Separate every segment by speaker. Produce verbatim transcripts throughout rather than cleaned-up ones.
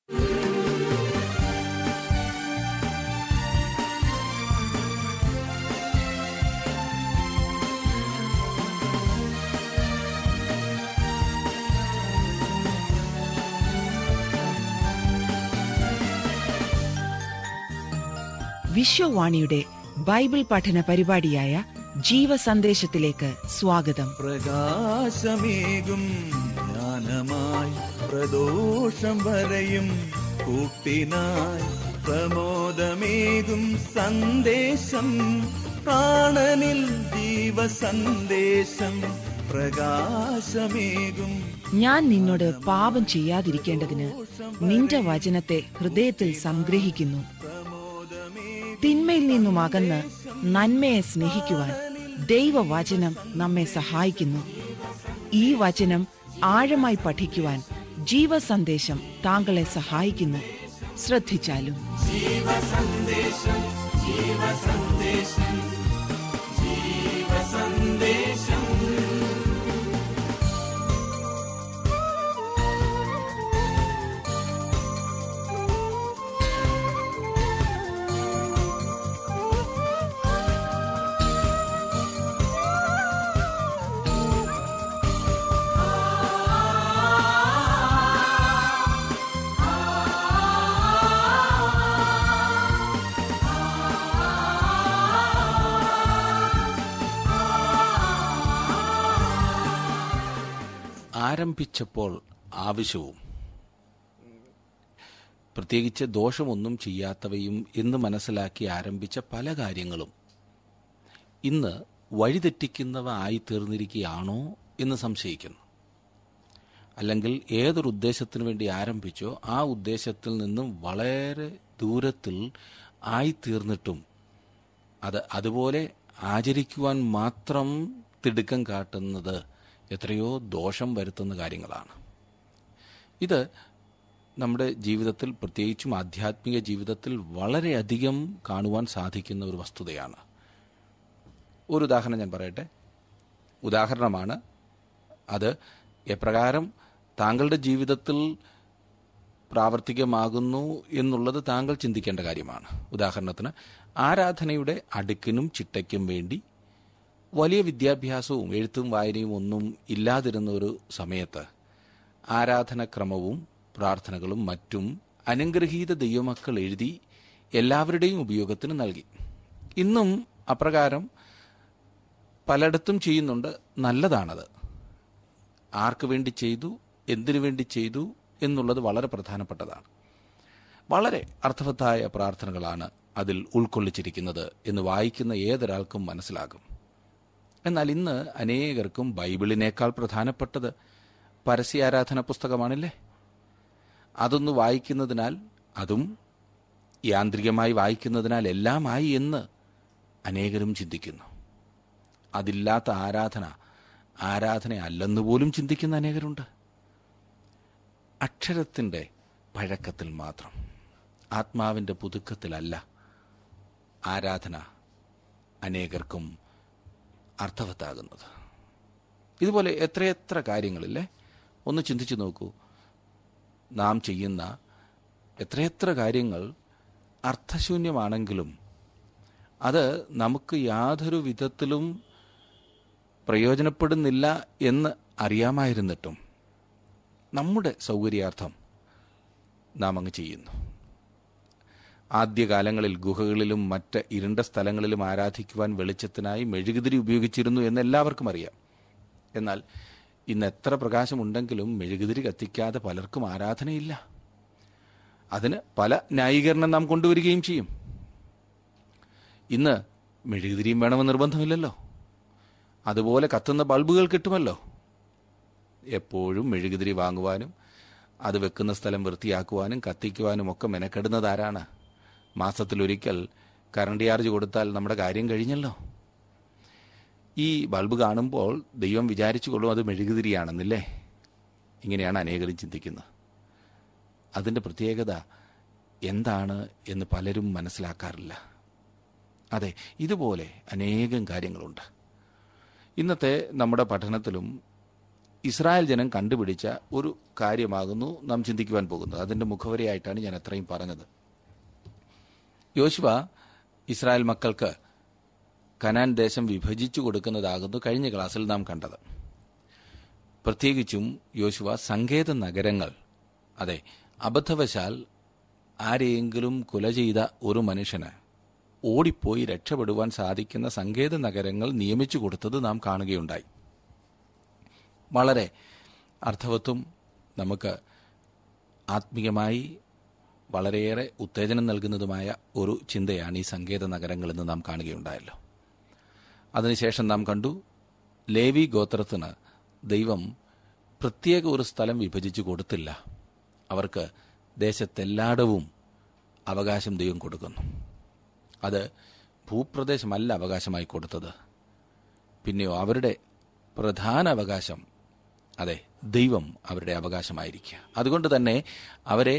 Speaker 1: വിശ്വവാണിയുടെ Bible പഠന പരിപാടിയായ ജീവസന്ദേശത്തിലേക്ക് സ്വാഗതം.
Speaker 2: പ്രകാശമേകും ജ്ഞാനമായി പ്രദോഷം വരെയും കൂട്ടിനായി പ്രമോദമേകും സന്ദേശം, പ്രാണനിൽ ജീവസന്ദേശം. പ്രകാശമേകും
Speaker 1: ഞാൻ നിന്നോട് പാപം ചെയ്യാതിരിക്കേണ്ടതിന് നിന്റെ വചനത്തെ ഹൃദയത്തിൽ സംഗ്രഹിക്കുന്നു. തിന്മയിൽ നിന്നും അകന്ന് നന്മയെ സ്നേഹിക്കുവാൻ ദൈവവചനം നമ്മെ സഹായിക്കുന്നു. ഈ വചനം ആഴമായി പഠിക്കുവാൻ ജീവസന്ദേശം താങ്കളെ സഹായിക്കുന്നു. ശ്രദ്ധിച്ചാലും. ജീവസന്ദേശം, ജീവസന്ദേശം, ജീവസന്ദേശം.
Speaker 3: ആരംഭിച്ചപ്പോൾ ആവശ്യവും പ്രത്യേകിച്ച് ദോഷമൊന്നും ചെയ്യാത്തവയും എന്ന് മനസ്സിലാക്കി ആരംഭിച്ച പല കാര്യങ്ങളും ഇന്ന് വഴിതെറ്റിക്കുന്നവ ആയിത്തീർന്നിരിക്കുകയാണോ എന്ന് സംശയിക്കുന്നു. അല്ലെങ്കിൽ ഏതൊരു ഉദ്ദേശത്തിനു വേണ്ടി ആരംഭിച്ചോ ആ ഉദ്ദേശത്തിൽ നിന്നും വളരെ ദൂരത്തിൽ ആയിത്തീർന്നിട്ടും അത് അതുപോലെ ആചരിക്കുവാൻ മാത്രം തിടുക്കം കാട്ടുന്നത് എത്രയോ ദോഷം വരുത്തുന്ന കാര്യങ്ങളാണ്. ഇത് നമ്മുടെ ജീവിതത്തിൽ, പ്രത്യേകിച്ചും ആധ്യാത്മിക ജീവിതത്തിൽ വളരെയധികം കാണുവാൻ സാധിക്കുന്ന ഒരു വസ്തുതയാണ്. ഒരു ഉദാഹരണം ഞാൻ പറയട്ടെ. ഉദാഹരണമാണ് അത് എപ്രകാരം താങ്കളുടെ ജീവിതത്തിൽ പ്രാവർത്തികമാകുന്നു എന്നുള്ളത് താങ്കൾ ചിന്തിക്കേണ്ട കാര്യമാണ്. ഉദാഹരണത്തിന്, ആരാധനയുടെ അടുക്കിനും ചിട്ടയ്ക്കും വേണ്ടി വലിയ വിദ്യാഭ്യാസവും എഴുത്തും വായനയും ഒന്നും ഇല്ലാതിരുന്ന ഒരു സമയത്ത് ആരാധനക്രമവും പ്രാർത്ഥനകളും മറ്റും അനുഗ്രഹീത ദൈവമക്കൾ എഴുതി എല്ലാവരുടെയും ഉപയോഗത്തിന് നൽകി. ഇന്നും അപ്രകാരം പലയിടത്തും ചെയ്യുന്നുണ്ട്. നല്ലതാണത്. ആർക്ക് വേണ്ടി ചെയ്തു, എന്തിനു വേണ്ടി ചെയ്തു എന്നുള്ളത് വളരെ പ്രധാനപ്പെട്ടതാണ്. വളരെ അർത്ഥവത്തായ പ്രാർത്ഥനകളാണ് അതിൽ ഉൾക്കൊള്ളിച്ചിരിക്കുന്നത് എന്ന് വായിക്കുന്ന ഏതൊരാൾക്കും മനസ്സിലാകും. എന്നാൽ ഇന്ന് അനേകർക്കും ബൈബിളിനേക്കാൾ പ്രധാനപ്പെട്ടത് പരസ്യാരാധന പുസ്തകമാണല്ലേ. അതൊന്ന് വായിക്കുന്നതിനാൽ, അതും യാന്ത്രികമായി വായിക്കുന്നതിനാൽ എല്ലാമായി എന്ന് അനേകരും ചിന്തിക്കുന്നു. അതില്ലാത്ത ആരാധന ആരാധന അല്ലെന്ന് പോലും ചിന്തിക്കുന്ന അനേകരുണ്ട്. അക്ഷരത്തിൻ്റെ പഴക്കത്തിൽ മാത്രം, ആത്മാവിൻ്റെ പുതുക്കത്തിലല്ല ആരാധന അനേകർക്കും അർത്ഥവത്താകുന്നത്. ഇതുപോലെ എത്രയെത്ര കാര്യങ്ങളില്ലേ. ഒന്ന് ചിന്തിച്ചു നോക്കൂ. നാം ചെയ്യുന്ന എത്രയെത്ര കാര്യങ്ങൾ അർത്ഥശൂന്യമാണെങ്കിലും അത് നമുക്ക് യാതൊരു വിധത്തിലും പ്രയോജനപ്പെടുന്നില്ല എന്ന് അറിയാമായിരുന്നിട്ടും നമ്മുടെ സൗകര്യാർത്ഥം നാം അങ്ങ് ചെയ്യുന്നു. ആദ്യകാലങ്ങളിൽ ഗുഹകളിലും മറ്റ് ഇരുണ്ട സ്ഥലങ്ങളിലും ആരാധിക്കുവാൻ വെളിച്ചത്തിനായി മെഴുകുതിരി ഉപയോഗിച്ചിരുന്നു എന്ന് എല്ലാവർക്കും അറിയാം. എന്നാൽ ഇന്ന് എത്ര പ്രകാശമുണ്ടെങ്കിലും മെഴുകുതിരി കത്തിക്കാതെ പലർക്കും ആരാധനയില്ല. അതിന് പല ന്യായീകരണം നാം കൊണ്ടുവരികയും ചെയ്യും. ഇന്ന് മെഴുകുതിരിയും വേണമെന്ന് നിർബന്ധമില്ലല്ലോ. അതുപോലെ കത്തുന്ന ബൾബുകൾ കിട്ടുമല്ലോ. എപ്പോഴും മെഴുകുതിരി വാങ്ങുവാനും അത് വെക്കുന്ന സ്ഥലം വൃത്തിയാക്കുവാനും കത്തിക്കുവാനും ഒക്കെ മെനക്കെടുന്നത് ആരാണ്? മാസത്തിലൊരിക്കൽ കറണ്ട് ചാർജ് കൊടുത്താൽ നമ്മുടെ കാര്യം കഴിഞ്ഞല്ലോ. ഈ ബൾബ് കാണുമ്പോൾ ദൈവം വിചാരിച്ചു കൊള്ളും അത് മെഴുകുതിരിയാണെന്നില്ലേ. ഇങ്ങനെയാണ് അനേകരും ചിന്തിക്കുന്നത്. അതിൻ്റെ പ്രത്യേകത എന്താണ് എന്ന് പലരും മനസ്സിലാക്കാറില്ല. അതെ, ഇതുപോലെ അനേകം കാര്യങ്ങളുണ്ട്. ഇന്നത്തെ നമ്മുടെ പഠനത്തിലും ഇസ്രായേൽ ജനം കണ്ടുപിടിച്ച ഒരു കാര്യമാകുന്നു നാം ചിന്തിക്കുവാൻ പോകുന്നത്. അതിൻ്റെ മുഖവരിയായിട്ടാണ് ഞാൻ അത്രയും പറഞ്ഞത്. യോശുവ ഇസ്രായേൽ മക്കൾക്ക് കനാൻ ദേശം വിഭജിച്ചു കൊടുക്കുന്നതാകുന്നു കഴിഞ്ഞ ക്ലാസ്സിൽ നാം കണ്ടത്. പ്രത്യേകിച്ചും യോശുവ സങ്കേത നഗരങ്ങൾ, അതെ, അബദ്ധവശാൽ ആരെയെങ്കിലും കൊല ചെയ്ത ഒരു മനുഷ്യന് ഓടിപ്പോയി രക്ഷപ്പെടുവാൻ സാധിക്കുന്ന സങ്കേത നഗരങ്ങൾ നിയമിച്ചു കൊടുത്തത് നാം കാണുകയുണ്ടായി. വളരെ അർത്ഥവത്വം, നമുക്ക് ആത്മീയമായി വളരെയേറെ ഉത്തേജനം നൽകുന്നതുമായ ഒരു ചിന്തയാണ് ഈ സങ്കേത നഗരങ്ങളെന്ന് നാം കാണുകയുണ്ടായല്ലോ. അതിനുശേഷം നാം കണ്ടു, ലേവി ഗോത്രത്തിന് ദൈവം പ്രത്യേക ഒരു സ്ഥലം വിഭജിച്ചു കൊടുത്തില്ല. അവർക്ക് ദേശത്തെല്ലായിടവും അവകാശം ദൈവം കൊടുക്കുന്നു. അത് ഭൂപ്രദേശമല്ല അവകാശമായി കൊടുത്തത്. പിന്നെയോ അവരുടെ പ്രധാന അവകാശം, അതെ, ദൈവം അവരുടെ അവകാശമായിരിക്കുക. അതുകൊണ്ട് തന്നെ അവരെ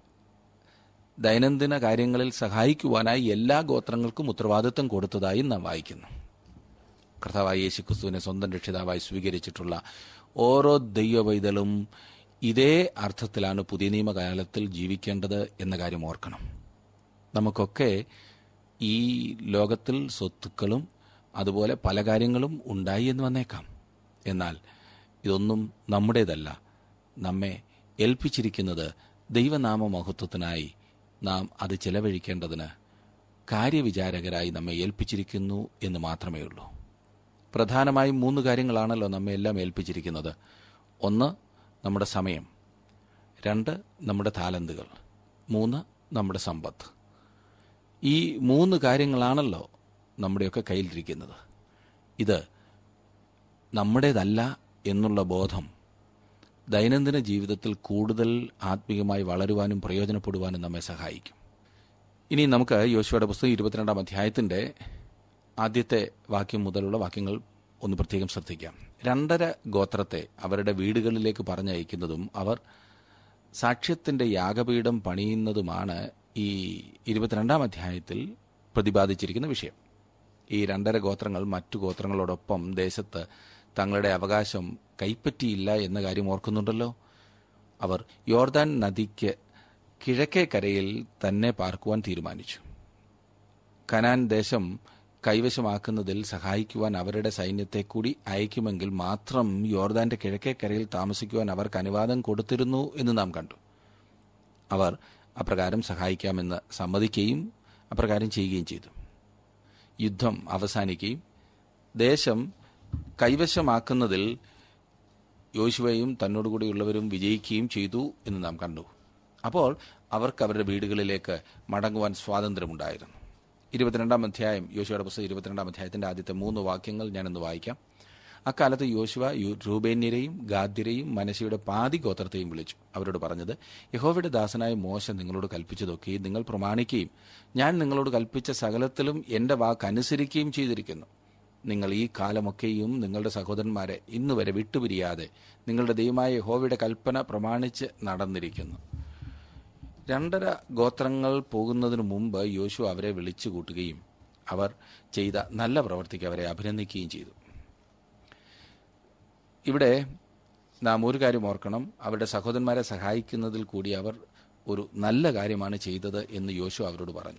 Speaker 3: ദൈനംദിന കാര്യങ്ങളിൽ സഹായിക്കുവാനായി എല്ലാ ഗോത്രങ്ങൾക്കും ഉത്തരവാദിത്വം കൊടുത്തതായി നാം വായിക്കുന്നു. കർത്താവായ യേശുക്രിസ്തുവിനെ സ്വന്തം രക്ഷിതാവായി സ്വീകരിച്ചിട്ടുള്ള ഓരോ ദൈവവൈതലും ഇതേ അർത്ഥത്തിലാണ് പുതിയ നിയമകാലത്തിൽ ജീവിക്കേണ്ടത് എന്ന കാര്യം ഓർക്കണം. നമുക്കൊക്കെ ഈ ലോകത്തിൽ സ്വത്തുക്കളും അതുപോലെ പല കാര്യങ്ങളും ഉണ്ടായി എന്ന് വന്നേക്കാം. എന്നാൽ ഇതൊന്നും നമ്മുടേതല്ല. നമ്മെ ഏൽപ്പിച്ചിരിക്കുന്നത് ദൈവനാമ മഹത്വത്തിനായി നാം അത് ചെലവഴിക്കേണ്ടതിന് കാര്യവിചാരകരായി നമ്മെ ഏൽപ്പിച്ചിരിക്കുന്നു എന്ന് മാത്രമേ ഉള്ളൂ. പ്രധാനമായും മൂന്ന് കാര്യങ്ങളാണല്ലോ നമ്മെ എല്ലാം ഏൽപ്പിച്ചിരിക്കുന്നത്. ഒന്ന്, നമ്മുടെ സമയം. രണ്ട്, നമ്മുടെ താലന്തുകൾ. മൂന്ന്, നമ്മുടെ സമ്പത്ത്. ഈ മൂന്ന് കാര്യങ്ങളാണല്ലോ നമ്മുടെയൊക്കെ കയ്യിലിരിക്കുന്നത്. ഇത് നമ്മുടേതല്ല എന്നുള്ള ബോധം ദൈനംദിന ജീവിതത്തിൽ കൂടുതൽ ആത്മീയമായി വളരുവാനും പ്രയോജനപ്പെടുവാനും നമ്മെ സഹായിക്കും. ഇനി നമുക്ക് യോശുവയുടെ പുസ്തകം ഇരുപത്തിരണ്ടാം അധ്യായത്തിൻ്റെ ആദ്യത്തെ വാക്യം മുതലുള്ള വാക്യങ്ങൾ ഒന്ന് പ്രത്യേകം ശ്രദ്ധിക്കാം. രണ്ടര ഗോത്രത്തെ അവരുടെ വീടുകളിലേക്ക് പറഞ്ഞയക്കുന്നതും അവർ സാക്ഷ്യത്തിൻ്റെ യാഗപീഠം പണിയുന്നതുമാണ് ഈ ഇരുപത്തിരണ്ടാം അധ്യായത്തിൽ പ്രതിപാദിച്ചിരിക്കുന്ന വിഷയം. ഈ രണ്ടര ഗോത്രങ്ങൾ മറ്റു ഗോത്രങ്ങളോടൊപ്പം ദേശത്ത് തങ്ങളുടെ അവകാശം കൈപ്പറ്റിയില്ല എന്ന കാര്യം ഓർക്കുന്നുണ്ടല്ലോ. അവർ യോർദാൻ നദിക്ക് കിഴക്കേ കരയിൽ തന്നെ പാർക്കുവാൻ തീരുമാനിച്ചു. കനാൻ ദേശം കൈവശമാക്കുന്നതിൽ സഹായിക്കുവാൻ അവരുടെ സൈന്യത്തെ കൂടി അയക്കുമെങ്കിൽ മാത്രം യോർദാന്റെ കിഴക്കേ കരയിൽ താമസിക്കുവാൻ അവർക്ക് അനുവാദം കൊടുത്തിരുന്നു എന്ന് നാം കണ്ടു. അവർ അപ്രകാരം സഹായിക്കാമെന്ന് സമ്മതിക്കുകയും അപ്രകാരം ചെയ്യുകയും ചെയ്തു. യുദ്ധം അവസാനിക്കുകയും ദേശം കൈവശമാക്കുന്നതിൽ യോശുവയും തന്നോടുകൂടിയുള്ളവരും വിജയിക്കുകയും ചെയ്തു എന്ന് നാം കണ്ടു. അപ്പോൾ അവർക്ക് അവരുടെ വീടുകളിലേക്ക് മടങ്ങുവാൻ സ്വാതന്ത്ര്യമുണ്ടായിരുന്നു. ഇരുപത്തിരണ്ടാം അധ്യായം, യോശുവയുടെ പുസ്തകം ഇരുപത്തിരണ്ടാം അധ്യായത്തിന്റെ ആദ്യത്തെ മൂന്ന് വാക്യങ്ങൾ ഞാനൊന്ന് വായിക്കാം. അക്കാലത്ത് യോശുവ രൂബേന്യരെയും ഗാദ്യരെയും മനശ്ശെയുടെ പാതി ഗോത്രത്തെയും വിളിച്ചു. അവരോട് പറഞ്ഞത്, യഹോവയുടെ ദാസനായ മോശ നിങ്ങളോട് കൽപ്പിച്ചതൊക്കെയും നിങ്ങൾ പ്രമാണിക്കുകയും ഞാൻ നിങ്ങളോട് കൽപ്പിച്ച സകലത്തിലും എന്റെ വാക്ക് അനുസരിക്കുകയും ചെയ്തിരിക്കുന്നു. നിങ്ങൾ ഈ കാലമൊക്കെയും നിങ്ങളുടെ സഹോദരന്മാരെ ഇന്നുവരെ വിട്ടുപിരിയാതെ നിങ്ങളുടെ ദൈവമായ യഹോവയുടെ കൽപ്പന പ്രമാണിച്ച് നടന്നിരിക്കുന്നു. രണ്ടര ഗോത്രങ്ങൾ പോകുന്നതിനു മുമ്പ് യോശുവ അവരെ വിളിച്ചു കൂട്ടുകയും അവർ ചെയ്ത നല്ല പ്രവൃത്തിക്ക് അവരെ അഭിനന്ദിക്കുകയും ചെയ്തു. ഇവിടെ നാം ഒരു കാര്യം ഓർക്കണം. അവരുടെ സഹോദരന്മാരെ സഹായിക്കുന്നതിൽ കൂടി അവർ ഒരു നല്ല കാര്യമാണ് ചെയ്തത് എന്ന് യോശുവ അവരോട് പറഞ്ഞു.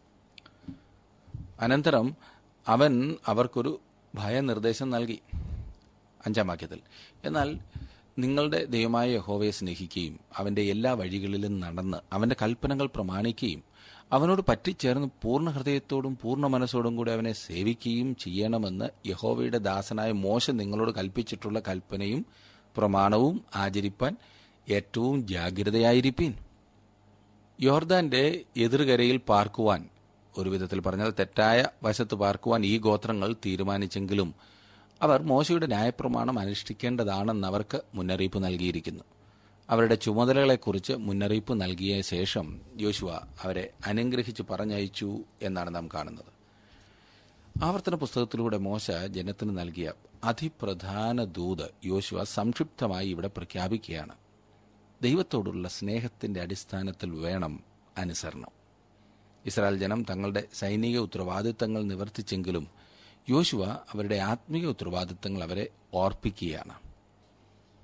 Speaker 3: അനന്തരം അവൻ അവർക്കൊരു ഭയനിർദ്ദേശം നൽകി. അഞ്ചാം വാക്യത്തിൽ, എന്നാൽ നിങ്ങളുടെ ദൈവമായ യഹോവയെ സ്നേഹിക്കുകയും അവന്റെ എല്ലാ വഴികളിലും നടന്ന് അവന്റെ കൽപ്പനകൾ പ്രമാണിക്കുകയും അവനോട് പറ്റിച്ചേർന്ന് പൂർണ്ണ ഹൃദയത്തോടും പൂർണ്ണ മനസ്സോടും കൂടി അവനെ സേവിക്കുകയും ചെയ്യണമെന്ന് യഹോവയുടെ ദാസനായ മോശ നിങ്ങളോട് കൽപ്പിച്ചിട്ടുള്ള കൽപ്പനയും പ്രമാണവും ആചരിപ്പാൻ ഏറ്റവും ജാഗ്രതയായിരിപ്പീൻ. യോർദാന്റെ എതിർകരയിൽ പാർക്കുവാൻ, ഒരു വിധത്തിൽ പറഞ്ഞാൽ തെറ്റായ വശത്ത് പാർക്കുവാൻ ഈ ഗോത്രങ്ങൾ തീരുമാനിച്ചെങ്കിലും അവർ മോശയുടെ ന്യായപ്രമാണം അനുഷ്ഠിക്കേണ്ടതാണെന്ന് അവർക്ക് മുന്നറിയിപ്പ് നൽകിയിരിക്കുന്നു. അവരുടെ ചുമതലകളെക്കുറിച്ച് മുന്നറിയിപ്പ് നൽകിയ ശേഷം യോശുവ അവരെ അനുഗ്രഹിച്ച് പറഞ്ഞയച്ചു എന്നാണ് നാം കാണുന്നത്. ആവർത്തന പുസ്തകത്തിലൂടെ മോശ ജനത്തിന് നൽകിയ അതിപ്രധാന ദൂത് യോശുവ സംക്ഷിപ്തമായി ഇവിടെ പ്രഖ്യാപിക്കുകയാണ്. ദൈവത്തോടുള്ള സ്നേഹത്തിന്റെ അടിസ്ഥാനത്തിൽ വേണം അനുസരണം. ഇസ്രായേൽ ജനം തങ്ങളുടെ സൈനിക ഉത്തരവാദിത്തങ്ങൾ നിവർത്തിച്ചെങ്കിലും യോശുവ അവരുടെ ആത്മീയ ഉത്തരവാദിത്തങ്ങൾ അവരെ ഓർപ്പിക്കുകയാണ്.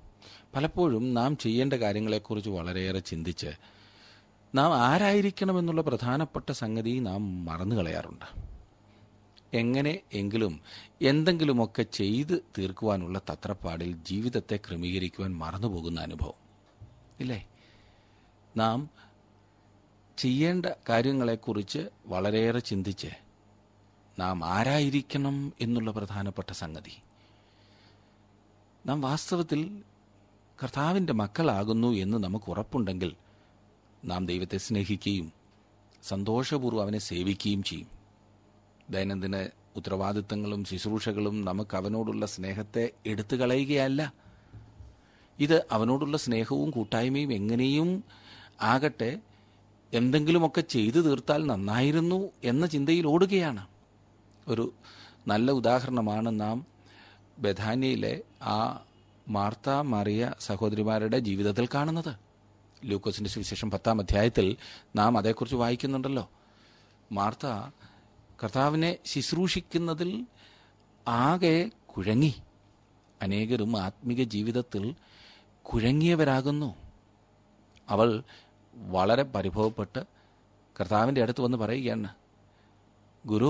Speaker 3: പലപ്പോഴും നാം ചെയ്യേണ്ട കാര്യങ്ങളെക്കുറിച്ച് വളരെയേറെ ചിന്തിച്ച് നാം ആരായിരിക്കണമെന്നുള്ള പ്രധാനപ്പെട്ട സംഗതി നാം മറന്നു കളയാറുണ്ട്. എങ്ങനെ എങ്കിലും എന്തെങ്കിലുമൊക്കെ ചെയ്ത് തീർക്കുവാനുള്ള തത്രപ്പാടിൽ ജീവിതത്തെ ക്രമീകരിക്കുവാൻ മറന്നുപോകുന്ന അനുഭവം ഇല്ലേ? നാം ചെയ്യേണ്ട കാര്യങ്ങളെക്കുറിച്ച് വളരെയേറെ ചിന്തിച്ച് നാം ആരായിരിക്കണം എന്നുള്ള പ്രധാനപ്പെട്ട സംഗതി, നാം വാസ്തവത്തിൽ കർത്താവിൻ്റെ മക്കളാകുന്നു എന്ന് നമുക്ക് ഉറപ്പുണ്ടെങ്കിൽ നാം ദൈവത്തെ സ്നേഹിക്കുകയും സന്തോഷപൂർവ്വം അവനെ സേവിക്കുകയും ചെയ്യും. ദൈനംദിന ഉത്തരവാദിത്തങ്ങളും ശുശ്രൂഷകളും നമുക്ക് അവനോടുള്ള സ്നേഹത്തെ എടുത്തു കളയുകയല്ല. ഇത് അവനോടുള്ള സ്നേഹവും കൂട്ടായ്മയും എങ്ങനെയും ആകട്ടെ എന്തെങ്കിലുമൊക്കെ ചെയ്തു തീർത്താൽ നന്നായിരുന്നു എന്ന ചിന്തയിൽ ഓടുകയാണ്. ഒരു നല്ല ഉദാഹരണമാണ് നാം ബഥാന്യയിലെ ആ മാർത്ത മറിയ സഹോദരിമാരുടെ ജീവിതത്തിൽ കാണുന്നത്. ലൂക്കോസിന്റെ സുവിശേഷം പത്താം അധ്യായത്തിൽ നാം അതേക്കുറിച്ച് വായിക്കുന്നുണ്ടല്ലോ. മാർത്ത കർത്താവിനെ ശുശ്രൂഷിക്കുന്നതിൽ ആകെ കുഴങ്ങി. അനേകരും ആത്മീക ജീവിതത്തിൽ കുഴങ്ങിയവരാകുന്നു. അവൾ വളരെ പരിഭവപ്പെട്ട് കർത്താവിൻ്റെ അടുത്ത് വന്ന് പറയുകയാണ്, ഗുരു,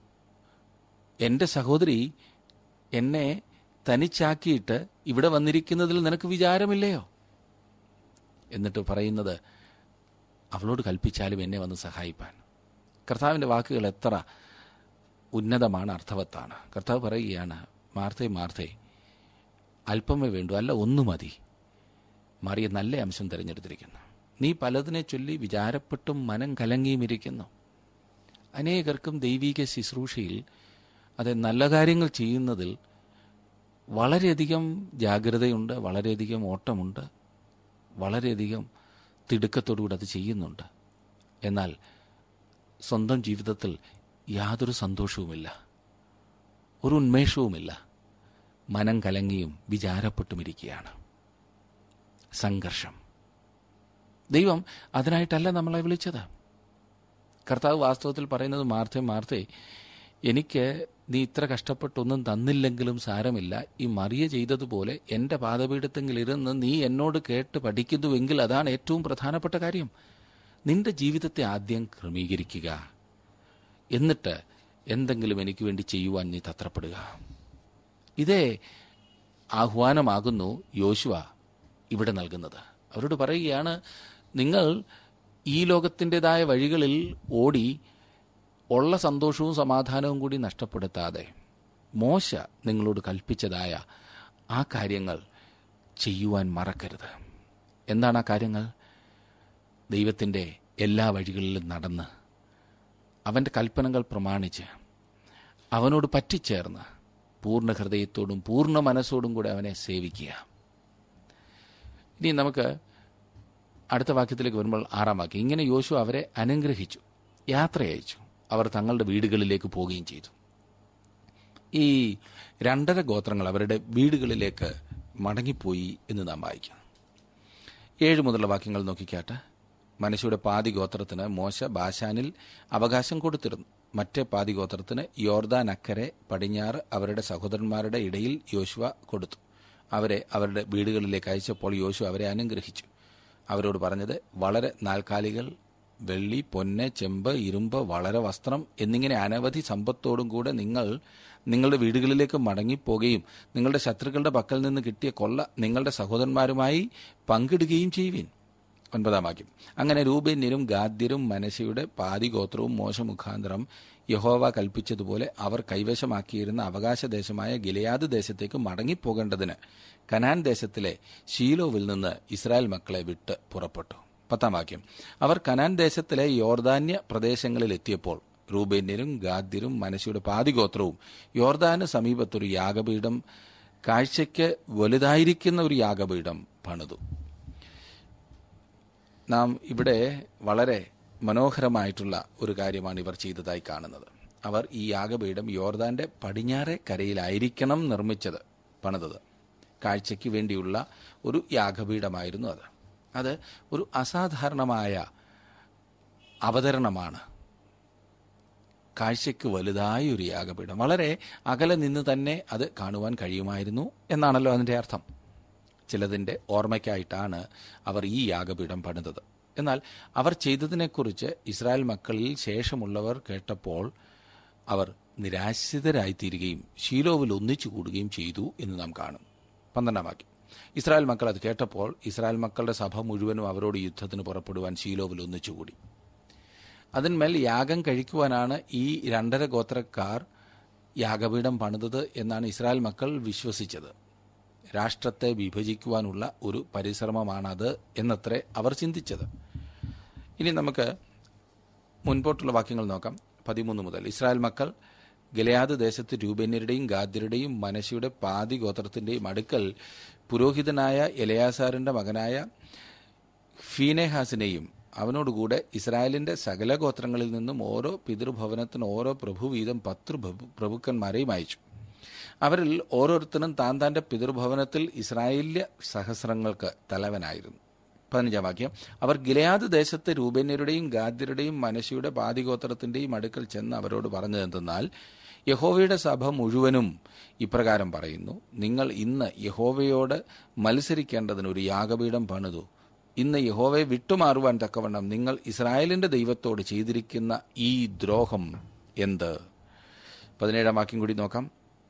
Speaker 3: എൻ്റെ സഹോദരി എന്നെ തനിച്ചാക്കിയിട്ട് ഇവിടെ വന്നിരിക്കുന്നതിൽ നിനക്ക് വിചാരമില്ലയോ? എന്നിട്ട് പറയുന്നത്, അവളോട് കൽപ്പിച്ചാലും എന്നെ വന്ന് സഹായിപ്പാൻ. കർത്താവിൻ്റെ വാക്കുകൾ എത്ര ഉന്നതമാണ്, അർത്ഥവത്താണ്. കർത്താവ് പറയുകയാണ്, മാർത്തേ മാർത്തേ, അല്പമേ വേണ്ടു, അല്ല ഒന്നു മതി. മറിയ നല്ല അംശം തിരഞ്ഞെടുത്തിരിക്കുന്നു. നീ പലതിനെ ചൊല്ലി വിചാരപ്പെട്ടും മനം കലങ്ങിയും ഇരിക്കുന്നു. അനേകർക്കും ദൈവിക ശുശ്രൂഷയിൽ, അത് നല്ല കാര്യങ്ങൾ ചെയ്യുന്നതിൽ വളരെയധികം ജാഗ്രതയുണ്ട്, വളരെയധികം ഓട്ടമുണ്ട്, വളരെയധികം തിടുക്കത്തോടുകൂടി അത് ചെയ്യുന്നുണ്ട്. എന്നാൽ സ്വന്തം ജീവിതത്തിൽ യാതൊരു സന്തോഷവുമില്ല, ഒരു ഉന്മേഷവുമില്ല. മനം കലങ്ങിയും വിചാരപ്പെട്ടുമിരിക്കുകയാണ്. സംഘർഷം. ദൈവം അതിനായിട്ടല്ല നമ്മളെ വിളിച്ചത്. കർത്താവ് വാസ്തവത്തിൽ പറയുന്നത്, മാർത്തേ മാർത്തേ, എനിക്ക് നീ ഇത്ര കഷ്ടപ്പെട്ടൊന്നും തന്നില്ലെങ്കിലും സാരമില്ല. ഈ മറിയ ചെയ്തതുപോലെ എൻ്റെ പാദപീഠത്തെങ്കിൽ ഇരുന്ന് നീ എന്നോട് കേട്ട് പഠിക്കുന്നുവെങ്കിൽ അതാണ് ഏറ്റവും പ്രധാനപ്പെട്ട കാര്യം. നിന്റെ ജീവിതത്തെ ആദ്യം ക്രമീകരിക്കുക, എന്നിട്ട് എന്തെങ്കിലും എനിക്ക് വേണ്ടി ചെയ്യുവാൻ നീ തത്രപ്പെടുക. ഇതേ ആഹ്വാനമാകുന്നു യോശുവ ഇവിടെ നൽകുന്നത്. അവരോട് പറയുകയാണ്, നിങ്ങൾ ഈ ലോകത്തിൻ്റെതായ വഴികളിൽ ഓടി ഉള്ള സന്തോഷവും സമാധാനവും കൂടി നഷ്ടപ്പെടുത്താതെ മോശ നിങ്ങളോട് കൽപ്പിച്ചതായ ആ കാര്യങ്ങൾ ചെയ്യുവാൻ മറക്കരുത്. എന്താണ് ആ കാര്യങ്ങൾ? ദൈവത്തിൻ്റെ എല്ലാ വഴികളിലും നടന്ന് അവൻ്റെ കൽപ്പനകൾ പ്രമാണിച്ച് അവനോട് പറ്റിച്ചേർന്ന് പൂർണ്ണ ഹൃദയത്തോടും പൂർണ്ണ മനസ്സോടും കൂടെ അവനെ സേവിക്കുക. ഇനി നമുക്ക് അടുത്ത വാക്യത്തിലേക്ക് വരുമ്പോൾ ആറാം വാക്യം, ഇങ്ങനെ യോശുവ അവരെ അനുഗ്രഹിച്ചു, യാത്ര അയച്ചു, അവർ തങ്ങളുടെ വീടുകളിലേക്ക് പോവുകയും ചെയ്തു. ഈ രണ്ടര ഗോത്രങ്ങൾ അവരുടെ വീടുകളിലേക്ക് മടങ്ങിപ്പോയി എന്ന് നാം വായിക്കും. ഏഴ് മുതലുള്ള വാക്യങ്ങൾ നോക്കിക്കാട്ടെ. മനശ്ശെയുടെ പാതി ഗോത്രത്തിന് മോശ ബാശാനിൽ അവകാശം കൊടുത്തിരുന്നു. മറ്റേ പാതി ഗോത്രത്തിന് യോർദാൻ അക്കരെ പടിഞ്ഞാറ് അവരുടെ സഹോദരന്മാരുടെ ഇടയിൽ യോശുവ കൊടുത്തു. അവരെ അവരുടെ വീടുകളിലേക്ക് അയച്ചപ്പോൾ യോശുവ അവരെ അനുഗ്രഹിച്ചു. അവരോട് പറഞ്ഞത്, വളരെ നാൽക്കാലികൾ, വെള്ളി, പൊന്ന്, ചെമ്പ്, ഇരുമ്പ്, വളരെ വസ്ത്രം എന്നിങ്ങനെ അനവധി സമ്പത്തോടും കൂടെ നിങ്ങൾ നിങ്ങളുടെ വീടുകളിലേക്ക് മടങ്ങിപ്പോകുകയും നിങ്ങളുടെ ശത്രുക്കളുടെ പക്കൽ നിന്ന് കിട്ടിയ കൊള്ള നിങ്ങളുടെ സഹോദരന്മാരുമായി പങ്കിടുകയും ചെയ്യുവിൻ. ഒൻപതാം വാക്യം, അങ്ങനെ രൂബേന്യരും ഗാദ്യരും മനശ്ശെയുടെ പാതി ഗോത്രവും മോശ മുഖാന്തരം യഹോവ കൽപ്പിച്ചതുപോലെ അവർ കൈവശമാക്കിയിരുന്ന അവകാശദേശമായ ഗിലെയാദ് ദേശത്തേക്ക് മടങ്ങിപ്പോകേണ്ടതിന് കനാൻ ദേശത്തിലെ ശീലോവിൽ നിന്ന് ഇസ്രായേൽ മക്കളെ വിട്ട് പുറപ്പെട്ടു. പത്താം വാക്യം, അവർ കനാൻ ദേശത്തിലെ യോർദാന്യ പ്രദേശങ്ങളിൽ എത്തിയപ്പോൾ രൂബേന്യരും ഗാദ്യരും മനശ്ശെയുടെ പാതി ഗോത്രവും യോർദാന് സമീപത്തൊരു യാഗപീഠം, കാഴ്ചയ്ക്ക് വലുതായിരിക്കുന്ന ഒരു യാഗപീഠം പണിതു. നാം ഇവിടെ വളരെ മനോഹരമായിട്ടുള്ള ഒരു കാര്യമാണ് ഇവർ ചെയ്തതായി കാണുന്നത്. അവർ ഈ യാഗപീഠം യോർദാന്റെ പടിഞ്ഞാറെ കരയിലായിരിക്കണം നിർമ്മിച്ചത്, പണിതത്. കാഴ്ചയ്ക്ക് വേണ്ടിയുള്ള ഒരു യാഗപീഠമായിരുന്നു അത്. അത് ഒരു അസാധാരണമായ അവതരണമാണ്. കാഴ്ചയ്ക്ക് വലുതായ ഒരു യാഗപീഠം, വളരെ അകലെ നിന്ന് തന്നെ അത് കാണുവാൻ കഴിയുമായിരുന്നു എന്നാണല്ലോ അതിൻ്റെ അർത്ഥം. ചിലതിൻ്റെ ഓർമ്മയ്ക്കായിട്ടാണ് അവർ ഈ യാഗപീഠം പണിതത്. എന്നാൽ അവർ ചെയ്തതിനെക്കുറിച്ച് ഇസ്രായേൽ മക്കളിൽ ശേഷമുള്ളവർ കേട്ടപ്പോൾ അവർ നിരാശിതരായിത്തീരുകയും ശീലോവിൽ ഒന്നിച്ചു കൂടുകയും ചെയ്തു എന്ന് നാം കാണും. പന്ത്രണ്ടാം വാക്യം. ഇസ്രായേൽ മക്കൾ അത് കേട്ടപ്പോൾ ഇസ്രായേൽ മക്കളുടെ സഭ മുഴുവനും അവരോട് യുദ്ധത്തിന് പുറപ്പെടുവാൻ ശീലോവിൽ ഒന്നിച്ചുകൂടി. അതിന്മേൽ യാഗം കഴിക്കുവാനാണ് ഈ രണ്ടര ഗോത്രക്കാർ യാഗപീഠം പണിതത് എന്നാണ് ഇസ്രായേൽ മക്കൾ വിശ്വസിച്ചത്. രാഷ്ട്രത്തെ വിഭജിക്കുവാനുള്ള ഒരു പരിശ്രമമാണത് എന്നത്രേ അവർ ചിന്തിച്ചത്. ഇനി നമുക്ക് മുൻപോട്ടുള്ള വാക്യങ്ങൾ നോക്കാം. പതിമൂന്ന് മുതൽ. ഇസ്രായേൽ മക്കൾ ഗിലെയാദ് ദേശത്ത് രൂബേന്യരുടെയും ഗാദ്യരുടെയും മനശ്ശെയുടെ പാതി ഗോത്രത്തിന്റെയും അടുക്കൽ പുരോഹിതനായ എലെയാസാറിന്റെ മകനായ ഫീനെഹാസിനെയും അവനോടുകൂടെ ഇസ്രായേലിന്റെ സകല ഗോത്രങ്ങളിൽ നിന്നും ഓരോ പിതൃഭവനത്തിന് ഓരോ പ്രഭു വീതം പത്ത് പ്രഭുക്കന്മാരെയും അയച്ചു. അവരിൽ ഓരോരുത്തരും താൻ താന്റെ പിതൃഭവനത്തിൽ ഇസ്രായേല്യ സഹസ്രങ്ങൾക്ക് തലവനായിരുന്നു. പതിനഞ്ചാം വാക്യം. അവർ ഗിലെയാദ് ദേശത്തെ രൂബേന്യരുടെയും ഗാദ്യരുടെയും മനശ്ശെയുടെ പാതിഗോത്രത്തിന്റെയും അടുക്കൽ ചെന്ന് അവരോട് പറഞ്ഞതെന്തെന്നാൽ, യഹോവയുടെ സഭ മുഴുവനും ഇപ്രകാരം പറയുന്നു, നിങ്ങൾ ഇന്ന് യഹോവയോട് മത്സരിക്കേണ്ടതിന് ഒരു യാഗപീഠം പണിതു. ഇന്ന് യഹോവയെ വിട്ടുമാറുവാൻ തക്കവണ്ണം നിങ്ങൾ ഇസ്രായേലിന്റെ ദൈവത്തോട് ചെയ്തിരിക്കുന്ന ഈ ദ്രോഹം എന്ത്? പതിനേഴാം വാക്യം കൂടി നോക്കാം.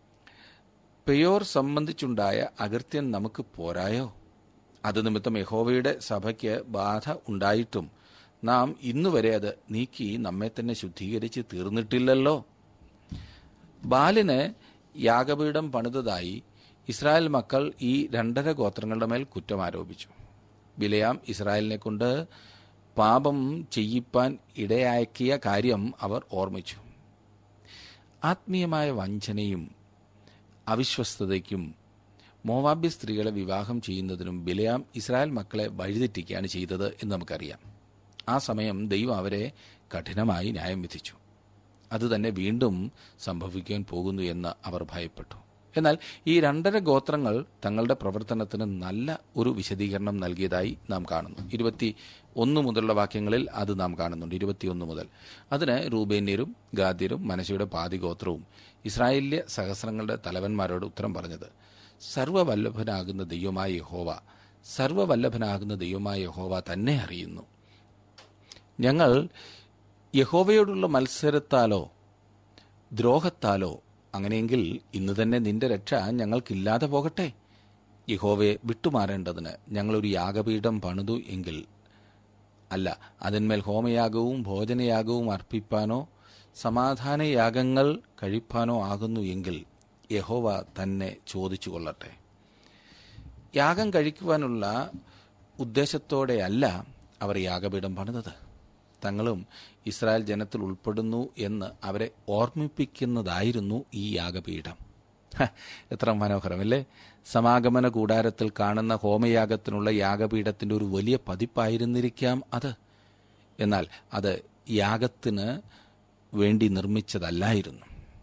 Speaker 3: പെയോർ സംബന്ധിച്ചുണ്ടായ അകൃത്യം നമുക്ക് പോരായോ? അത് നിമിത്തം യഹോവയുടെ സഭയ്ക്ക് ബാധ ഉണ്ടായിട്ടും നാം ഇന്നുവരെ അത് നീക്കി നമ്മെ തന്നെ ശുദ്ധീകരിച്ച് തീർന്നിട്ടില്ലല്ലോ. ബാലിന് യാഗപീഠം പണിതതായി ഇസ്രായേൽ മക്കൾ ഈ രണ്ടര ഗോത്രങ്ങളുടെ മേൽ കുറ്റം ആരോപിച്ചു. ബിലെയാം ഇസ്രായേലിനെ കൊണ്ട് പാപം ചെയ്യിപ്പാൻ ഇടയാക്കിയ കാര്യം അവർ ഓർമ്മിച്ചു. ആത്മീയമായ വഞ്ചനയും അവിശ്വസ്തതയ്ക്കും മോവാബ്യ സ്ത്രീകളെ വിവാഹം ചെയ്യുന്നതിനും ബിലെയാം ഇസ്രായേൽ മക്കളെ വഴിതെറ്റിക്കുകയാണ് ചെയ്തത് എന്ന് നമുക്കറിയാം. ആ സമയം ദൈവം അവരെ കഠിനമായി ന്യായം വിധിച്ചു. അതുതന്നെ വീണ്ടും സംഭവിക്കാൻ പോകുന്നു എന്ന് അവർ ഭയപ്പെട്ടു. എന്നാൽ ഈ രണ്ടര ഗോത്രങ്ങൾ തങ്ങളുടെ പ്രവർത്തനത്തിന് നല്ല ഒരു വിശദീകരണം നൽകിയതായി നാം കാണുന്നു. ഇരുപത്തി ഒന്ന് മുതലുള്ള വാക്യങ്ങളിൽ അത് നാം കാണുന്നുണ്ട്. ഇരുപത്തിയൊന്ന് മുതൽ. അതിന് റൂബേന്യരും ഗാദ്യരും മനശ്ശെയുടെ പാതിഗോത്രവും ഇസ്രായേല്യ സഹസ്രങ്ങളുടെ തലവന്മാരോട് ഉത്തരം പറഞ്ഞത്, സർവ്വവല്ലഭനാകുന്ന ദൈവമായ യഹോവ സർവ്വവല്ലഭനാകുന്ന ദൈവമായ യഹോവ തന്നെ അറിയുന്നു. ഞങ്ങൾ യഹോവയോടുള്ള മത്സരത്താലോ ദ്രോഹത്താലോ അങ്ങനെയെങ്കിൽ ഇന്ന് തന്നെ നിന്റെ രക്ഷ ഞങ്ങൾക്കില്ലാതെ പോകട്ടെ. യഹോവയെ വിട്ടുമാറേണ്ടതിന് ഞങ്ങളൊരു യാഗപീഠം പണിതു എങ്കിൽ അല്ല, അതിന്മേൽ ഹോമയാഗവും ഭോജനയാഗവും അർപ്പിപ്പാനോ സമാധാനയാഗങ്ങൾ കഴിപ്പാനോ ആകുന്നു എങ്കിൽ യഹോവ തന്നെ ചോദിച്ചു കൊള്ളട്ടെ. യാഗം കഴിക്കുവാനുള്ള ഉദ്ദേശത്തോടെയല്ല അവർ യാഗപീഠം പണിതത്. തങ്ങളും ഇസ്രായേൽ ജനത്തിൽ ഉൾപ്പെടുന്നു എന്ന് അവരെ ഓർമ്മിപ്പിക്കുന്നതായിരുന്നു ഈ യാഗപീഠം. എത്ര മനോഹരമല്ലേ! സമാഗമന കൂടാരത്തിൽ കാണുന്ന ഹോമയാഗത്തിനുള്ള യാഗപീഠത്തിന്റെ ഒരു വലിയ പതിപ്പായിരുന്നിരിക്കാം അത്. എന്നാൽ അത് യാഗത്തിന് വേണ്ടി നിർമ്മിച്ചതല്ലായിരുന്നു.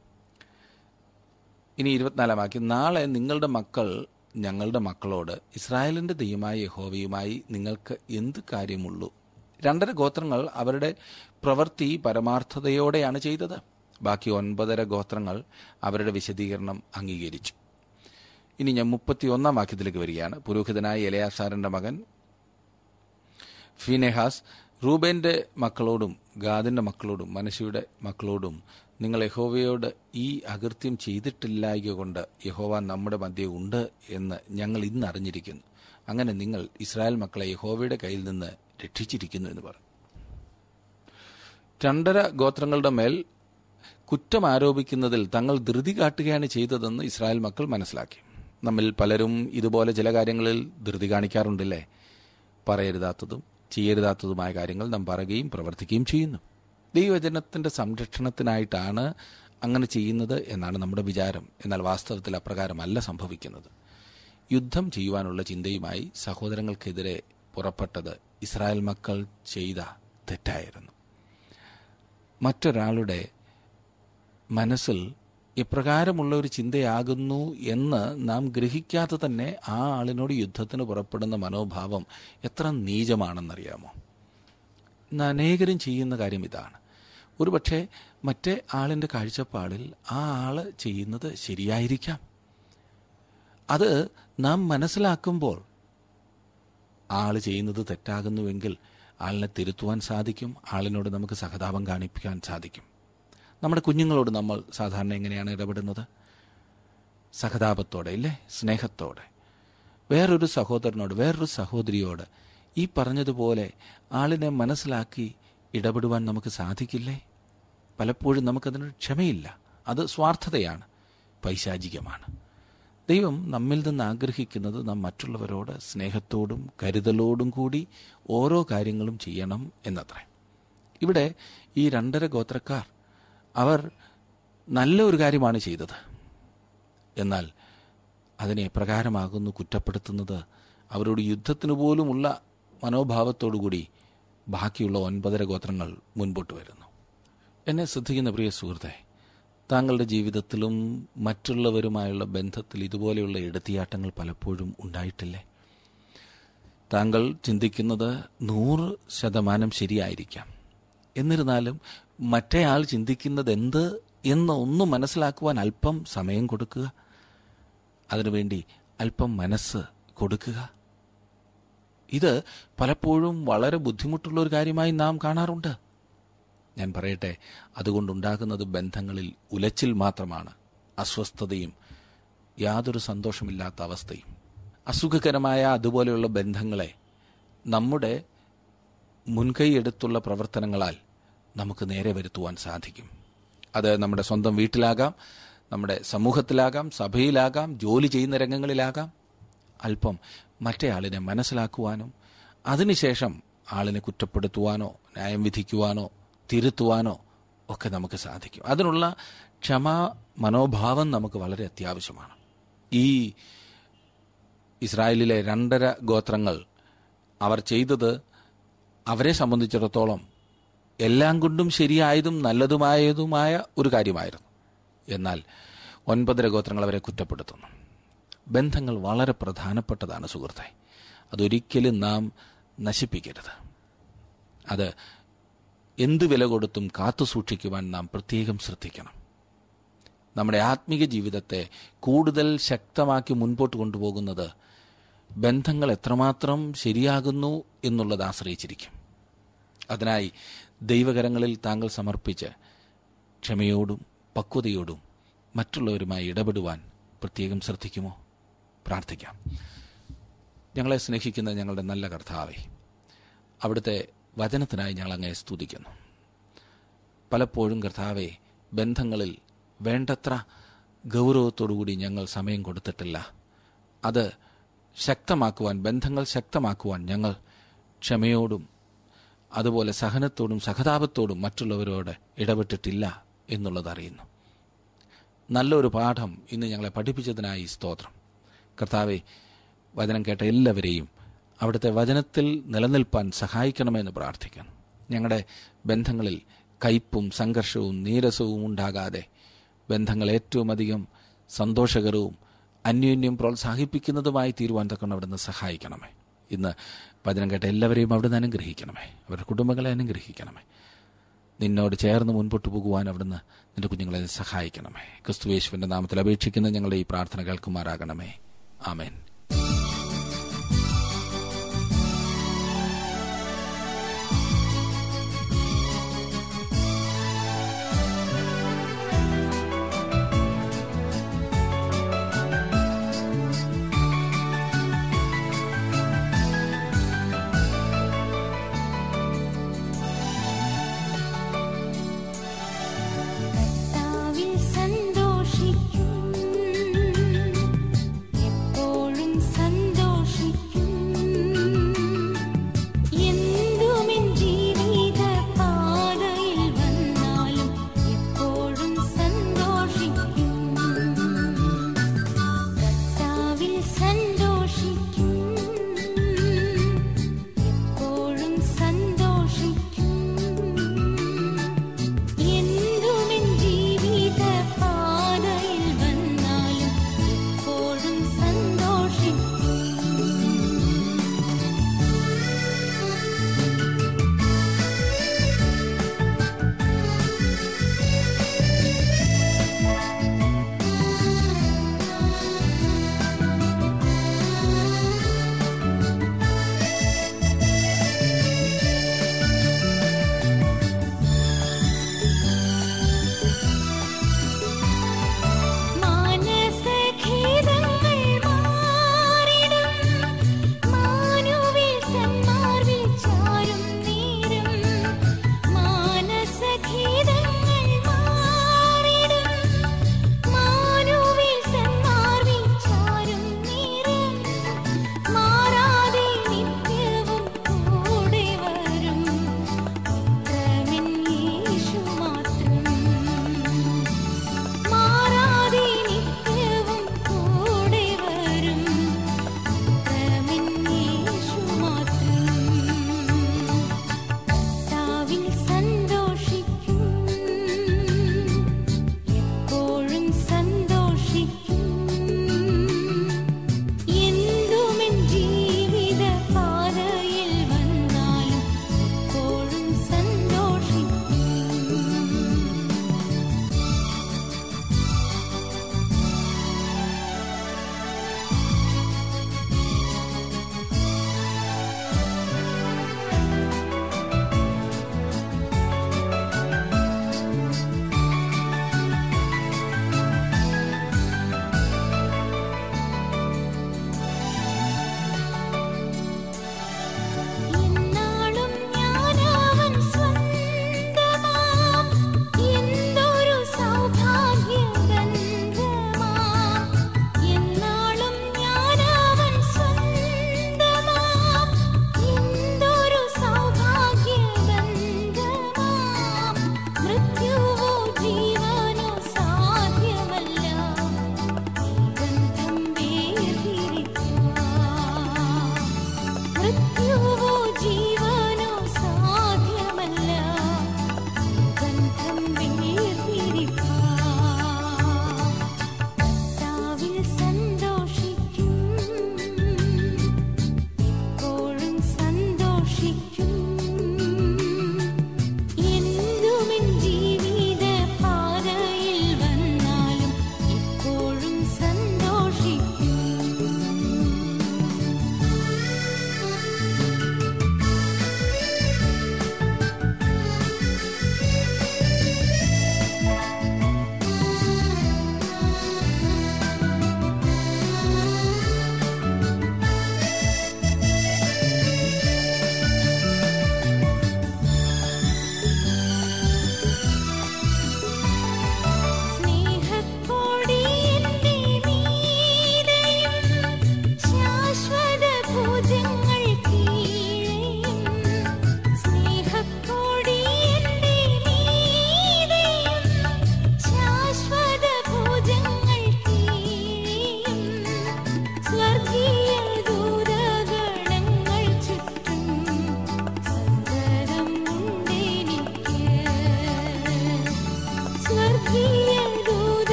Speaker 3: ഇനി ഇരുപത്തിനാലാം വാക്യം. നാളെ നിങ്ങളുടെ മക്കൾ ഞങ്ങളുടെ മക്കളോട്, ഇസ്രായേലിന്റെ ദൈവമായ യഹോവയുമായി നിങ്ങൾക്ക് എന്ത് കാര്യമുള്ളൂ? രണ്ടര ഗോത്രങ്ങൾ അവരുടെ പ്രവൃത്തി പരമാർത്ഥതയോടെയാണ് ചെയ്തത്. ബാക്കി ഒൻപതര ഗോത്രങ്ങൾ അവരുടെ വിശദീകരണം അംഗീകരിച്ചു. ഇനി ഞാൻ മുപ്പത്തി ഒന്നാം വാക്യത്തിലേക്ക് വരികയാണ്. പുരോഹിതനായ എലെയാസാറിന്റെ മകൻ ഫീനെഹാസ് റൂബേന്റെ മക്കളോടും ഗാദിന്റെ മക്കളോടും മനശ്ശെയുടെ മക്കളോടും, നിങ്ങൾ യഹോവയോട് ഈ അകൃത്യം ചെയ്തിട്ടില്ലായ്ക കൊണ്ട് യഹോവ നമ്മുടെ മധ്യേ ഉണ്ട് എന്ന് ഞങ്ങൾ ഇന്ന് അറിഞ്ഞിരിക്കുന്നു. അങ്ങനെ നിങ്ങൾ ഇസ്രായേൽ മക്കളെ യഹോവയുടെ കയ്യിൽ നിന്ന് രക്ഷിച്ചിരിക്കുന്നു എന്ന് പറഞ്ഞു. രണ്ടര ഗോത്രങ്ങളുടെ മേൽ കുറ്റം ആരോപിക്കുന്നതിൽ തങ്ങൾ ധൃതി കാട്ടുകയാണ് ചെയ്തതെന്ന് ഇസ്രായേൽ മക്കൾ മനസ്സിലാക്കി. നമ്മിൽ പലരും ഇതുപോലെ ചില കാര്യങ്ങളിൽ ധൃതി കാണിക്കാറുണ്ടല്ലേ? പറയരുതാത്തതും ചെയ്യരുതാത്തതുമായ കാര്യങ്ങൾ നാം പറയുകയും പ്രവർത്തിക്കുകയും ചെയ്യുന്നു. ദൈവവചനത്തിന്റെ സംരക്ഷണത്തിനായിട്ടാണ് അങ്ങനെ ചെയ്യുന്നത് എന്നാണ് നമ്മുടെ വിചാരം. എന്നാൽ വാസ്തവത്തിൽ അപ്രകാരമല്ല സംഭവിക്കുന്നത്. യുദ്ധം ചെയ്യുവാനുള്ള ചിന്തയുമായി സഹോദരങ്ങൾക്കെതിരെ പുറപ്പെട്ടത് ഇസ്രായേൽ മക്കൾ ചെയ്ത തെറ്റായിരുന്നു. മറ്റൊരാളുടെ മനസ്സിൽ ഇപ്രകാരമുള്ള ഒരു ചിന്തയാകുന്നു എന്ന് നാം ഗ്രഹിക്കാതെ തന്നെ ആ ആളിനോട് യുദ്ധത്തിന് പുറപ്പെടുന്ന മനോഭാവം എത്ര നീചമാണെന്നറിയാമോ? ഇന്ന് അനേകരും ചെയ്യുന്ന കാര്യം ഇതാണ്. ഒരുപക്ഷെ മറ്റേ ആളിൻ്റെ കാഴ്ചപ്പാടിൽ ആ ആള് ചെയ്യുന്നത് ശരിയായിരിക്കാം. അത് നാം മനസ്സിലാക്കുമ്പോൾ ആള് ചെയ്യുന്നത് തെറ്റാകുന്നുവെങ്കിൽ ആളിനെ തിരുത്തുവാൻ സാധിക്കും, ആളിനോട് നമുക്ക് സഹതാപം കാണിപ്പിക്കാൻ സാധിക്കും. നമ്മുടെ കുഞ്ഞുങ്ങളോട് നമ്മൾ സാധാരണ എങ്ങനെയാണ് ഇടപെടുന്നത്? സഹതാപത്തോടെ, ഇല്ലേ? സ്നേഹത്തോടെ. വേറൊരു സഹോദരനോട്, വേറൊരു സഹോദരിയോട് ഈ പറഞ്ഞതുപോലെ ആളിനെ മനസ്സിലാക്കി ഇടപെടുവാൻ നമുക്ക് സാധിക്കില്ലേ? പലപ്പോഴും നമുക്കതിന് ക്ഷമയില്ല. അത് സ്വാർത്ഥതയാണ്, പൈശാചികമാണ്. ദൈവം നമ്മിൽ നിന്ന് ആഗ്രഹിക്കുന്നത് നാം മറ്റുള്ളവരോട് സ്നേഹത്തോടും കരുതലോടും കൂടി ഓരോ കാര്യങ്ങളും ചെയ്യണം എന്നത്രേ. ഇവിടെ ഈ രണ്ടര ഗോത്രക്കാർ അവർ നല്ല ഒരു കാര്യമാണ് ചെയ്തത്. എന്നാൽ അതിനെ എപ്രകാരമാകുന്നു കുറ്റപ്പെടുത്തുന്നത്? അവരോട് യുദ്ധത്തിന് പോലുമുള്ള മനോഭാവത്തോടുകൂടി ബാക്കിയുള്ള ഒൻപതര ഗോത്രങ്ങൾ മുൻപോട്ട് വരുന്നു. എന്നെ ശ്രദ്ധിക്കുന്ന പ്രിയ സുഹൃത്തെ, താങ്കളുടെ ജീവിതത്തിലും മറ്റുള്ളവരുമായുള്ള ബന്ധത്തിൽ ഇതുപോലെയുള്ള എടുത്തിയാട്ടങ്ങൾ പലപ്പോഴും ഉണ്ടായിട്ടില്ലേ? താങ്കൾ ചിന്തിക്കുന്നത് നൂറ് ശതമാനം ശരിയായിരിക്കാം. എന്നിരുന്നാലും മറ്റേയാൾ ചിന്തിക്കുന്നത് എന്ത് എന്ന് ഒന്ന് മനസ്സിലാക്കുവാൻ അല്പം സമയം കൊടുക്കുക, അതിനുവേണ്ടി അല്പം മനസ്സ് കൊടുക്കുക. ഇത് പലപ്പോഴും വളരെ ബുദ്ധിമുട്ടുള്ള ഒരു കാര്യമായി നാം കാണാറുണ്ട്. ഞാൻ പറയട്ടെ, അതുകൊണ്ടുണ്ടാകുന്നത് ബന്ധങ്ങളിൽ ഉലച്ചിൽ മാത്രമാണ്, അസ്വസ്ഥതയും യാതൊരു സന്തോഷമില്ലാത്ത അവസ്ഥയും. അസുഖകരമായ അതുപോലെയുള്ള ബന്ധങ്ങളെ നമ്മുടെ മുൻകൈയെടുത്തുള്ള പ്രവർത്തനങ്ങളാൽ നമുക്ക് നേരെ വരുത്തുവാൻ സാധിക്കും. അത് നമ്മുടെ സ്വന്തം വീട്ടിലാകാം, നമ്മുടെ സമൂഹത്തിലാകാം, സഭയിലാകാം, ജോലി ചെയ്യുന്ന രംഗങ്ങളിലാകാം. അല്പം മറ്റേയാളിനെ മനസ്സിലാക്കുവാനും അതിനുശേഷം ആളിനെ കുറ്റപ്പെടുത്തുവാനോ ന്യായം വിധിക്കുവാനോ തിരുത്തുവാനോ ഒക്കെ നമുക്ക് സാധിക്കും. അതിനുള്ള ക്ഷമാ മനോഭാവം നമുക്ക് വളരെ അത്യാവശ്യമാണ്. ഈ ഇസ്രായേലിലെ രണ്ടര ഗോത്രങ്ങൾ അവർ ചെയ്തത് അവരെ സംബന്ധിച്ചിടത്തോളം എല്ലാം കൊണ്ടും ശരിയായതും നല്ലതുമായതുമായ ഒരു കാര്യമായിരുന്നു. എന്നാൽ ഒൻപതര ഗോത്രങ്ങൾ അവരെ കുറ്റപ്പെടുത്തുന്നു. ബന്ധങ്ങൾ വളരെ പ്രധാനപ്പെട്ടതാണ് സുഹൃത്തെ. അതൊരിക്കലും നാം നശിപ്പിക്കരുത്. അത് എന്ത് വില കൊടുത്തും കാത്തു സൂക്ഷിക്കുവാൻ നാം പ്രത്യേകം ശ്രദ്ധിക്കണം. നമ്മുടെ ആത്മീക ജീവിതത്തെ കൂടുതൽ ശക്തമാക്കി മുൻപോട്ട് കൊണ്ടുപോകുന്നത് ബന്ധങ്ങൾ എത്രമാത്രം ശരിയാകുന്നു എന്നുള്ളത് ആശ്രയിച്ചിരിക്കും. അതിനായി ദൈവകരങ്ങളിൽ താങ്കൾ സമർപ്പിച്ച് ക്ഷമയോടും പക്വതയോടും മറ്റുള്ളവരുമായി ഇടപെടുവാൻ പ്രത്യേകം ശ്രദ്ധിക്കുമോ? പ്രാർത്ഥിക്കാം. ഞങ്ങളെ സ്നേഹിക്കുന്ന ഞങ്ങളുടെ നല്ല കർത്താവേ, അവിടുത്തെ വചനത്തിനായി ഞങ്ങൾ അങ്ങയെ സ്തുതിക്കുന്നു. പലപ്പോഴും കർത്താവേ, ബന്ധങ്ങളിൽ വേണ്ടത്ര ഗൗരവത്തോടുകൂടി ഞങ്ങൾ സമയം കൊടുത്തിട്ടില്ല. അത് ശക്തമാക്കുവാൻ, ബന്ധങ്ങൾ ശക്തമാക്കുവാൻ ഞങ്ങൾ ക്ഷമയോടും അതുപോലെ സഹനത്തോടും സഹതാപത്തോടും മറ്റുള്ളവരോട് ഇടപെട്ടിട്ടില്ല എന്നുള്ളത് അറിയുന്നു. നല്ലൊരു പാഠം ഇന്ന് ഞങ്ങളെ പഠിപ്പിച്ചതിനായി സ്തോത്രം. കർത്താവെ, വചനം കേട്ട എല്ലാവരെയും അവിടുത്തെ വചനത്തിൽ നിലനിൽപ്പാൻ സഹായിക്കണമെന്ന് പ്രാർത്ഥിക്കുന്നു. ഞങ്ങളുടെ ബന്ധങ്ങളിൽ കയ്പും സംഘർഷവും നീരസവും ഉണ്ടാകാതെ ബന്ധങ്ങൾ ഏറ്റവും അധികം സന്തോഷകരവും അന്യോന്യം പ്രോത്സാഹിപ്പിക്കുന്നതുമായി തീരുവാൻ തക്കണം അവിടുന്ന് സഹായിക്കണമേ. ഇന്ന് വചനം കേട്ട എല്ലാവരെയും അവിടുന്ന് അനുഗ്രഹിക്കണമേ. അവരുടെ കുടുംബങ്ങളെ അനുഗ്രഹിക്കണമേ. നിന്നോട് ചേർന്ന് മുൻപോട്ട് പോകുവാൻ അവിടുന്ന് നിന്റെ കുഞ്ഞുങ്ങളെ സഹായിക്കണമേ. ക്രിസ്തുയേശുവിന്റെ നാമത്തിൽ അപേക്ഷിക്കുന്ന ഞങ്ങളുടെ ഈ പ്രാർത്ഥന കേൾക്കുമാറാകണമേ. ആമേൻ.
Speaker 4: സന്തോഷിക്കും എപ്പോഴും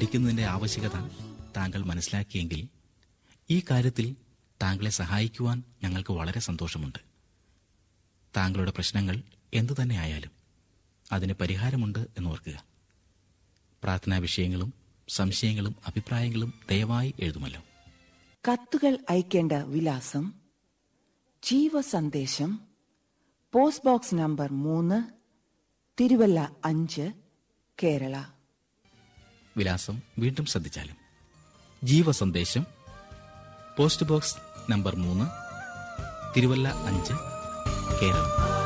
Speaker 4: ലഭിക്കുന്നതിൻ്റെ ആവശ്യകത താങ്കൾ മനസ്സിലാക്കിയെങ്കിൽ ഈ കാര്യത്തിൽ താങ്കളെ സഹായിക്കുവാൻ ഞങ്ങൾക്ക് വളരെ സന്തോഷമുണ്ട്. താങ്കളുടെ പ്രശ്നങ്ങൾ എന്തുതന്നെ ആയാലും അതിന് പരിഹാരമുണ്ട് എന്നോർക്കുക. പ്രാർത്ഥനാ വിഷയങ്ങളും സംശയങ്ങളും അഭിപ്രായങ്ങളും ദയവായി എഴുതുമല്ലോ.
Speaker 1: കത്തുകൾ അയക്കേണ്ട വിലാസം: ജീവസന്ദേശം, പോസ്റ്റ് ബോക്സ് നമ്പർ മൂന്ന്, തിരുവല്ല അഞ്ച്, കേരള.
Speaker 4: വിലാസം വീണ്ടും ശ്രദ്ധിച്ചാലും: ജീവസന്ദേശം, പോസ്റ്റ് ബോക്സ് നമ്പർ മൂന്ന്, തിരുവല്ല അഞ്ച്, കേരളം.